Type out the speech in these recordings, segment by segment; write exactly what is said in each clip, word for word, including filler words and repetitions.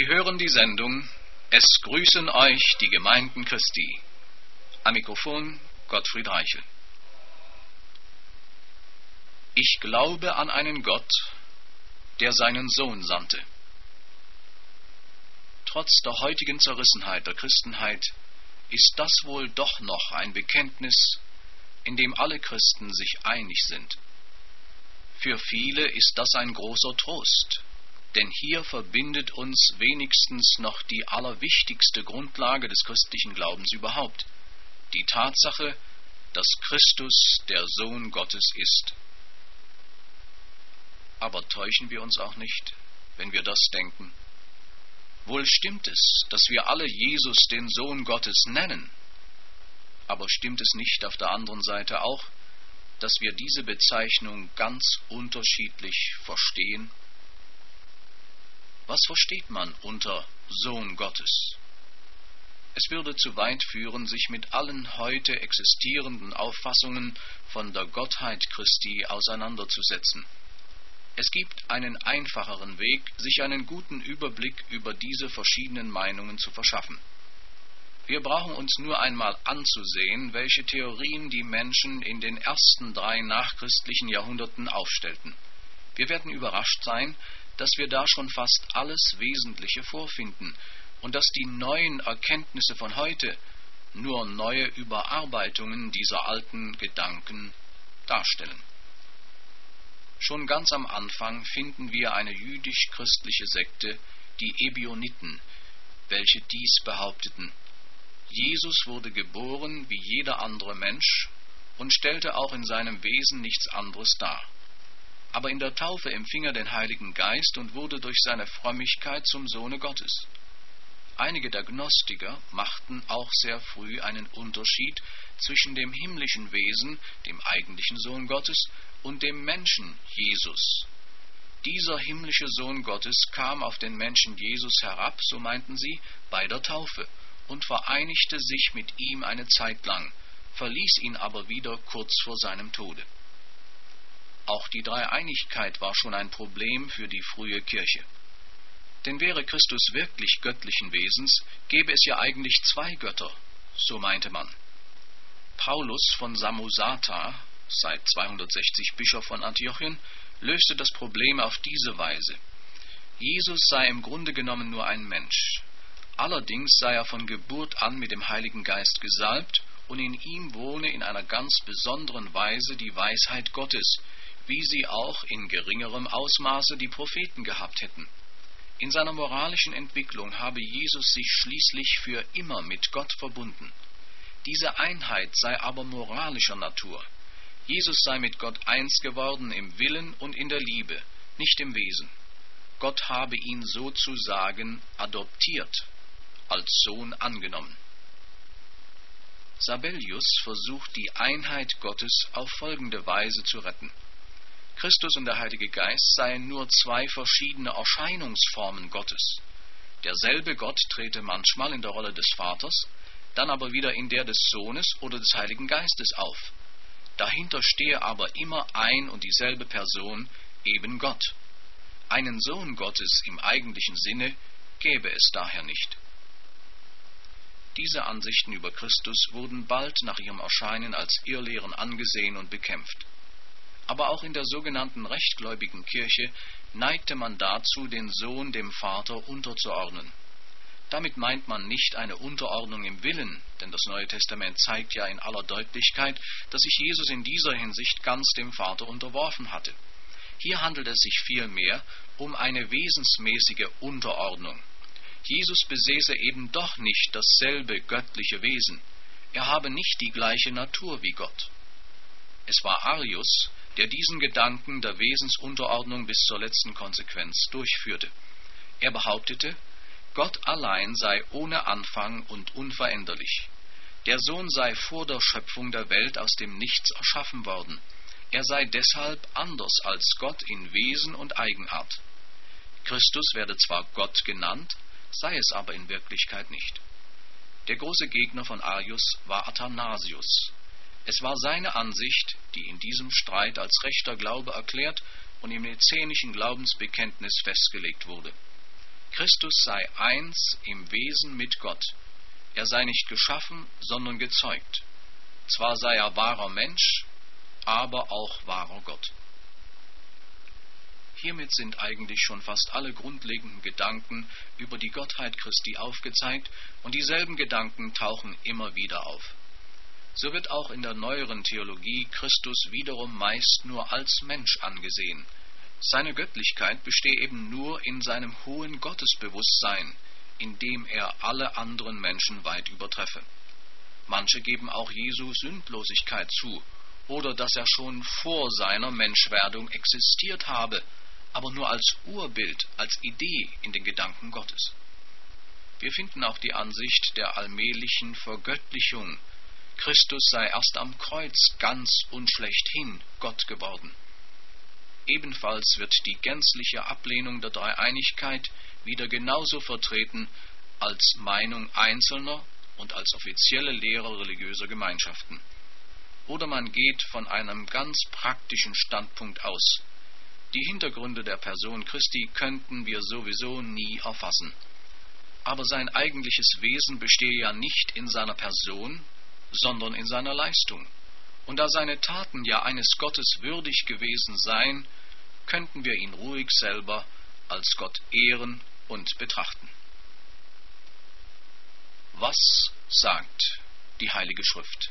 Sie hören die Sendung Es grüßen euch die Gemeinden Christi. Am Mikrofon Gottfried Reichel. Ich glaube an einen Gott, der seinen Sohn sandte. Trotz der heutigen Zerrissenheit der Christenheit ist das wohl doch noch ein Bekenntnis, in dem alle Christen sich einig sind. Für viele ist das ein großer Trost, denn hier verbindet uns wenigstens noch die allerwichtigste Grundlage des christlichen Glaubens überhaupt, die Tatsache, dass Christus der Sohn Gottes ist. Aber täuschen wir uns auch nicht, wenn wir das denken? Wohl stimmt es, dass wir alle Jesus den Sohn Gottes nennen, aber stimmt es nicht auf der anderen Seite auch, dass wir diese Bezeichnung ganz unterschiedlich verstehen? Was versteht man unter Sohn Gottes? Es würde zu weit führen, sich mit allen heute existierenden Auffassungen von der Gottheit Christi auseinanderzusetzen. Es gibt einen einfacheren Weg, sich einen guten Überblick über diese verschiedenen Meinungen zu verschaffen. Wir brauchen uns nur einmal anzusehen, welche Theorien die Menschen in den ersten drei nachchristlichen Jahrhunderten aufstellten. Wir werden überrascht sein, dass wir da schon fast alles Wesentliche vorfinden und dass die neuen Erkenntnisse von heute nur neue Überarbeitungen dieser alten Gedanken darstellen. Schon ganz am Anfang finden wir eine jüdisch-christliche Sekte, die Ebioniten, welche dies behaupteten: Jesus wurde geboren wie jeder andere Mensch und stellte auch in seinem Wesen nichts anderes dar. Aber in der Taufe empfing er den Heiligen Geist und wurde durch seine Frömmigkeit zum Sohne Gottes. Einige der Gnostiker machten auch sehr früh einen Unterschied zwischen dem himmlischen Wesen, dem eigentlichen Sohn Gottes, und dem Menschen Jesus. Dieser himmlische Sohn Gottes kam auf den Menschen Jesus herab, so meinten sie, bei der Taufe und vereinigte sich mit ihm eine Zeit lang, verließ ihn aber wieder kurz vor seinem Tode. Auch die Dreieinigkeit war schon ein Problem für die frühe Kirche. Denn wäre Christus wirklich göttlichen Wesens, gäbe es ja eigentlich zwei Götter, so meinte man. Paulus von Samosata, seit zweihundertsechzig Bischof von Antiochien, löste das Problem auf diese Weise: Jesus sei im Grunde genommen nur ein Mensch. Allerdings sei er von Geburt an mit dem Heiligen Geist gesalbt und in ihm wohne in einer ganz besonderen Weise die Weisheit Gottes, wie sie auch in geringerem Ausmaße die Propheten gehabt hätten. In seiner moralischen Entwicklung habe Jesus sich schließlich für immer mit Gott verbunden. Diese Einheit sei aber moralischer Natur. Jesus sei mit Gott eins geworden im Willen und in der Liebe, nicht im Wesen. Gott habe ihn sozusagen adoptiert, als Sohn angenommen. Sabellius versucht die Einheit Gottes auf folgende Weise zu retten: Christus und der Heilige Geist seien nur zwei verschiedene Erscheinungsformen Gottes. Derselbe Gott trete manchmal in der Rolle des Vaters, dann aber wieder in der des Sohnes oder des Heiligen Geistes auf. Dahinter stehe aber immer ein und dieselbe Person, eben Gott. Einen Sohn Gottes im eigentlichen Sinne gäbe es daher nicht. Diese Ansichten über Christus wurden bald nach ihrem Erscheinen als Irrlehren angesehen und bekämpft. Aber auch in der sogenannten rechtgläubigen Kirche neigte man dazu, den Sohn dem Vater unterzuordnen. Damit meint man nicht eine Unterordnung im Willen, denn das Neue Testament zeigt ja in aller Deutlichkeit, dass sich Jesus in dieser Hinsicht ganz dem Vater unterworfen hatte. Hier handelt es sich vielmehr um eine wesensmäßige Unterordnung. Jesus besäße eben doch nicht dasselbe göttliche Wesen. Er habe nicht die gleiche Natur wie Gott. Es war Arius, der diesen Gedanken der Wesensunterordnung bis zur letzten Konsequenz durchführte. Er behauptete, Gott allein sei ohne Anfang und unveränderlich. Der Sohn sei vor der Schöpfung der Welt aus dem Nichts erschaffen worden. Er sei deshalb anders als Gott in Wesen und Eigenart. Christus werde zwar Gott genannt, sei es aber in Wirklichkeit nicht. Der große Gegner von Arius war Athanasius. Es war seine Ansicht, die in diesem Streit als rechter Glaube erklärt und im nizenischen Glaubensbekenntnis festgelegt wurde. Christus sei eins im Wesen mit Gott. Er sei nicht geschaffen, sondern gezeugt. Zwar sei er wahrer Mensch, aber auch wahrer Gott. Hiermit sind eigentlich schon fast alle grundlegenden Gedanken über die Gottheit Christi aufgezeigt, und dieselben Gedanken tauchen immer wieder auf. So wird auch in der neueren Theologie Christus wiederum meist nur als Mensch angesehen. Seine Göttlichkeit bestehe eben nur in seinem hohen Gottesbewusstsein, in dem er alle anderen Menschen weit übertreffe. Manche geben auch Jesu Sündlosigkeit zu, oder dass er schon vor seiner Menschwerdung existiert habe, aber nur als Urbild, als Idee in den Gedanken Gottes. Wir finden auch die Ansicht der allmählichen Vergöttlichung. Christus sei erst am Kreuz ganz und schlechthin Gott geworden. Ebenfalls wird die gänzliche Ablehnung der Dreieinigkeit wieder genauso vertreten als Meinung Einzelner und als offizielle Lehre religiöser Gemeinschaften. Oder man geht von einem ganz praktischen Standpunkt aus. Die Hintergründe der Person Christi könnten wir sowieso nie erfassen. Aber sein eigentliches Wesen bestehe ja nicht in seiner Person, sondern in seiner Leistung. Und da seine Taten ja eines Gottes würdig gewesen seien, könnten wir ihn ruhig selber als Gott ehren und betrachten. Was sagt die Heilige Schrift?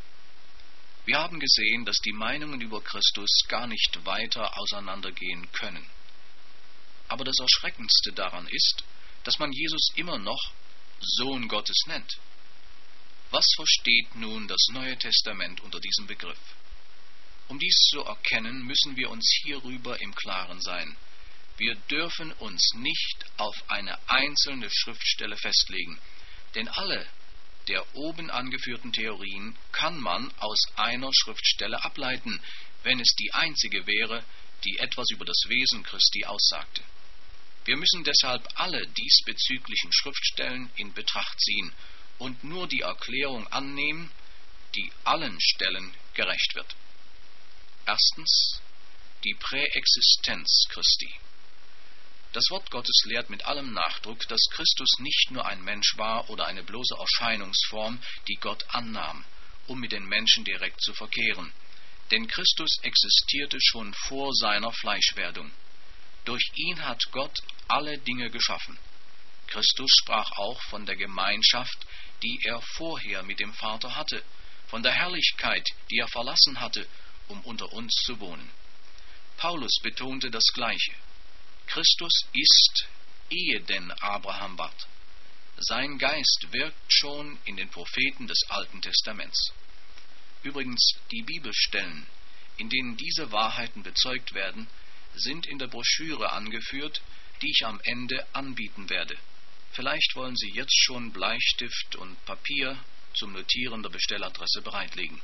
Wir haben gesehen, dass die Meinungen über Christus gar nicht weiter auseinandergehen können. Aber das Erschreckendste daran ist, dass man Jesus immer noch Sohn Gottes nennt. Was versteht nun das Neue Testament unter diesem Begriff? Um dies zu erkennen, müssen wir uns hierüber im Klaren sein. Wir dürfen uns nicht auf eine einzelne Schriftstelle festlegen, denn alle der oben angeführten Theorien kann man aus einer Schriftstelle ableiten, wenn es die einzige wäre, die etwas über das Wesen Christi aussagte. Wir müssen deshalb alle diesbezüglichen Schriftstellen in Betracht ziehen und nur die Erklärung annehmen, die allen Stellen gerecht wird. Erstens, die Präexistenz Christi. Das Wort Gottes lehrt mit allem Nachdruck, dass Christus nicht nur ein Mensch war oder eine bloße Erscheinungsform, die Gott annahm, um mit den Menschen direkt zu verkehren. Denn Christus existierte schon vor seiner Fleischwerdung. Durch ihn hat Gott alle Dinge geschaffen. Christus sprach auch von der Gemeinschaft, die er vorher mit dem Vater hatte, von der Herrlichkeit, die er verlassen hatte, um unter uns zu wohnen. Paulus betonte das Gleiche. Christus ist, ehe denn Abraham ward. Sein Geist wirkt schon in den Propheten des Alten Testaments. Übrigens, die Bibelstellen, in denen diese Wahrheiten bezeugt werden, sind in der Broschüre angeführt, die ich am Ende anbieten werde. Vielleicht wollen Sie jetzt schon Bleistift und Papier zum Notieren der Bestelladresse bereitlegen.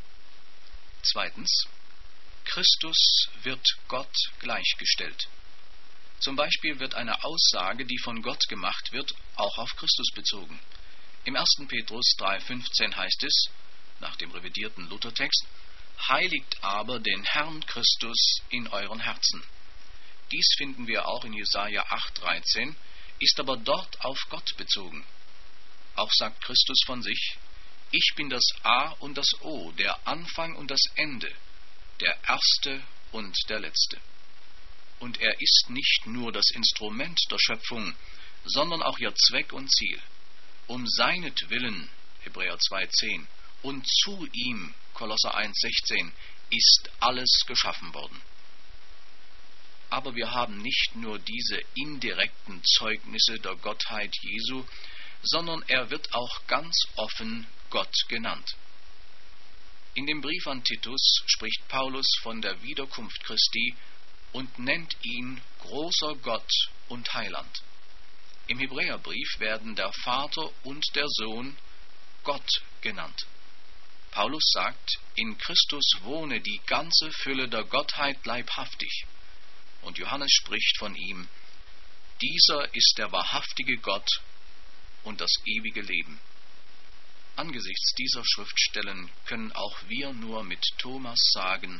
Zweitens, Christus wird Gott gleichgestellt. Zum Beispiel wird eine Aussage, die von Gott gemacht wird, auch auf Christus bezogen. Im ersten Petrus drei fünfzehn heißt es, nach dem revidierten Luthertext, heiligt aber den Herrn Christus in euren Herzen. Dies finden wir auch in Jesaja acht dreizehn, ist aber dort auf Gott bezogen. Auch sagt Christus von sich, ich bin das A und das O, der Anfang und das Ende, der Erste und der Letzte. Und er ist nicht nur das Instrument der Schöpfung, sondern auch ihr Zweck und Ziel. Um seinetwillen, Hebräer zwei zehn, und zu ihm, Kolosser eins sechzehn, ist alles geschaffen worden. Aber wir haben nicht nur diese indirekten Zeugnisse der Gottheit Jesu, sondern er wird auch ganz offen Gott genannt. In dem Brief an Titus spricht Paulus von der Wiederkunft Christi und nennt ihn großer Gott und Heiland. Im Hebräerbrief werden der Vater und der Sohn Gott genannt. Paulus sagt, in Christus wohne die ganze Fülle der Gottheit leibhaftig. Und Johannes spricht von ihm, dieser ist der wahrhaftige Gott und das ewige Leben. Angesichts dieser Schriftstellen können auch wir nur mit Thomas sagen,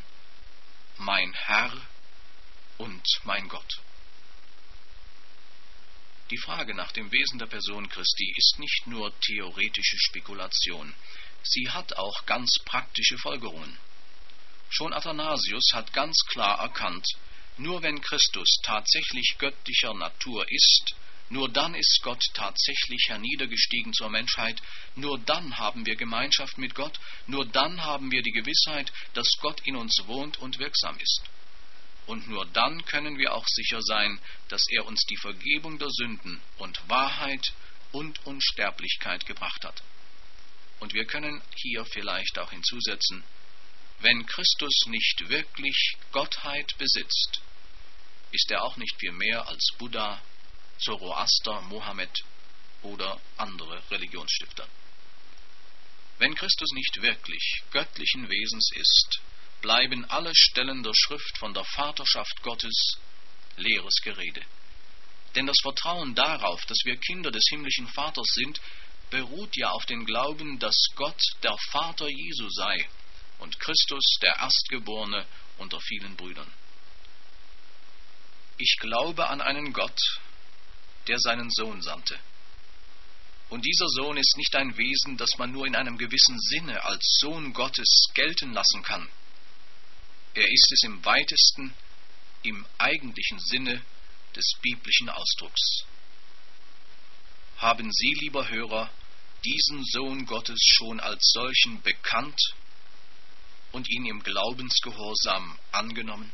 mein Herr und mein Gott. Die Frage nach dem Wesen der Person Christi ist nicht nur theoretische Spekulation, sie hat auch ganz praktische Folgerungen. Schon Athanasius hat ganz klar erkannt, nur wenn Christus tatsächlich göttlicher Natur ist, nur dann ist Gott tatsächlich herniedergestiegen zur Menschheit, nur dann haben wir Gemeinschaft mit Gott, nur dann haben wir die Gewissheit, dass Gott in uns wohnt und wirksam ist. Und nur dann können wir auch sicher sein, dass er uns die Vergebung der Sünden und Wahrheit und Unsterblichkeit gebracht hat. Und wir können hier vielleicht auch hinzusetzen, wenn Christus nicht wirklich Gottheit besitzt, ist er auch nicht viel mehr als Buddha, Zoroaster, Mohammed oder andere Religionsstifter. Wenn Christus nicht wirklich göttlichen Wesens ist, bleiben alle Stellen der Schrift von der Vaterschaft Gottes leeres Gerede. Denn das Vertrauen darauf, dass wir Kinder des himmlischen Vaters sind, beruht ja auf dem Glauben, dass Gott der Vater Jesu sei und Christus der Erstgeborene unter vielen Brüdern. Ich glaube an einen Gott, der seinen Sohn sandte. Und dieser Sohn ist nicht ein Wesen, das man nur in einem gewissen Sinne als Sohn Gottes gelten lassen kann. Er ist es im weitesten, im eigentlichen Sinne des biblischen Ausdrucks. Haben Sie, lieber Hörer, diesen Sohn Gottes schon als solchen bekannt und ihn im Glaubensgehorsam angenommen?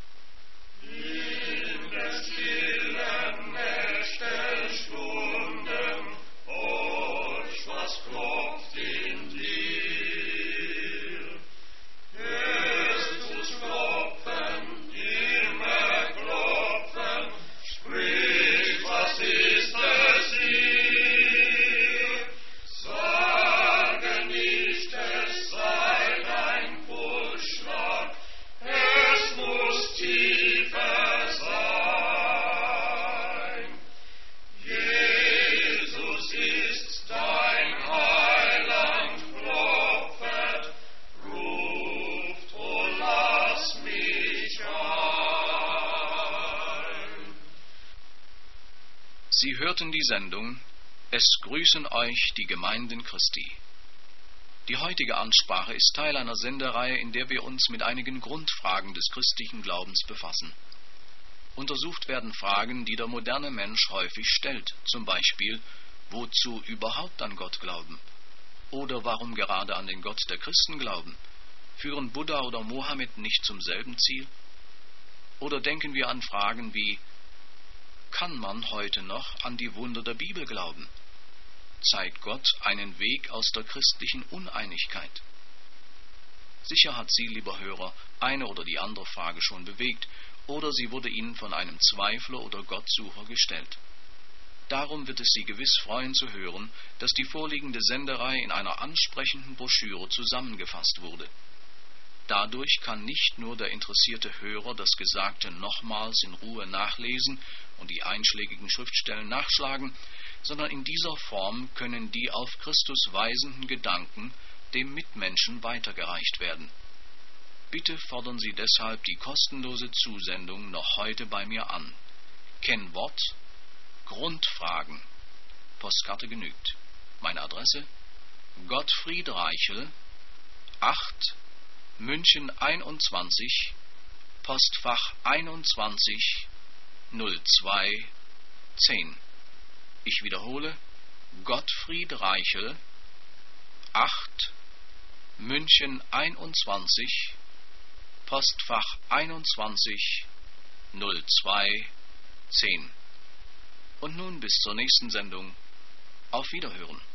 In der stillen Nächte Stunden, horch, was klopft in dir. Hörst du's klopfen, immer klopfen, sprich, was ist es hier? Sage nicht, es sei dein Pulsschlag, es muss tiefer sein. Jesus ist dein Heiland, klopfet, ruft, o lass mich ein. Sie hörten die Sendung Es grüßen euch die Gemeinden Christi. Die heutige Ansprache ist Teil einer Sendereihe, in der wir uns mit einigen Grundfragen des christlichen Glaubens befassen. Untersucht werden Fragen, die der moderne Mensch häufig stellt, zum Beispiel, wozu überhaupt an Gott glauben? Oder warum gerade an den Gott der Christen glauben? Führen Buddha oder Mohammed nicht zum selben Ziel? Oder denken wir an Fragen wie, kann man heute noch an die Wunder der Bibel glauben? Zeigt Gott einen Weg aus der christlichen Uneinigkeit? Sicher hat Sie, lieber Hörer, eine oder die andere Frage schon bewegt, oder sie wurde Ihnen von einem Zweifler oder Gottsucher gestellt. Darum wird es Sie gewiss freuen zu hören, dass die vorliegende Senderei in einer ansprechenden Broschüre zusammengefasst wurde. Dadurch kann nicht nur der interessierte Hörer das Gesagte nochmals in Ruhe nachlesen und die einschlägigen Schriftstellen nachschlagen, sondern in dieser Form können die auf Christus weisenden Gedanken dem Mitmenschen weitergereicht werden. Bitte fordern Sie deshalb die kostenlose Zusendung noch heute bei mir an. Kennwort, Grundfragen. Postkarte genügt. Meine Adresse: Gottfried Reichel, acht, München einundzwanzig, Postfach einundzwanzig null zwei zehn. Ich wiederhole: Gottfried Reichel, acht, München einundzwanzig, Postfach einundzwanzig null zwei zehn. Und nun bis zur nächsten Sendung. Auf Wiederhören.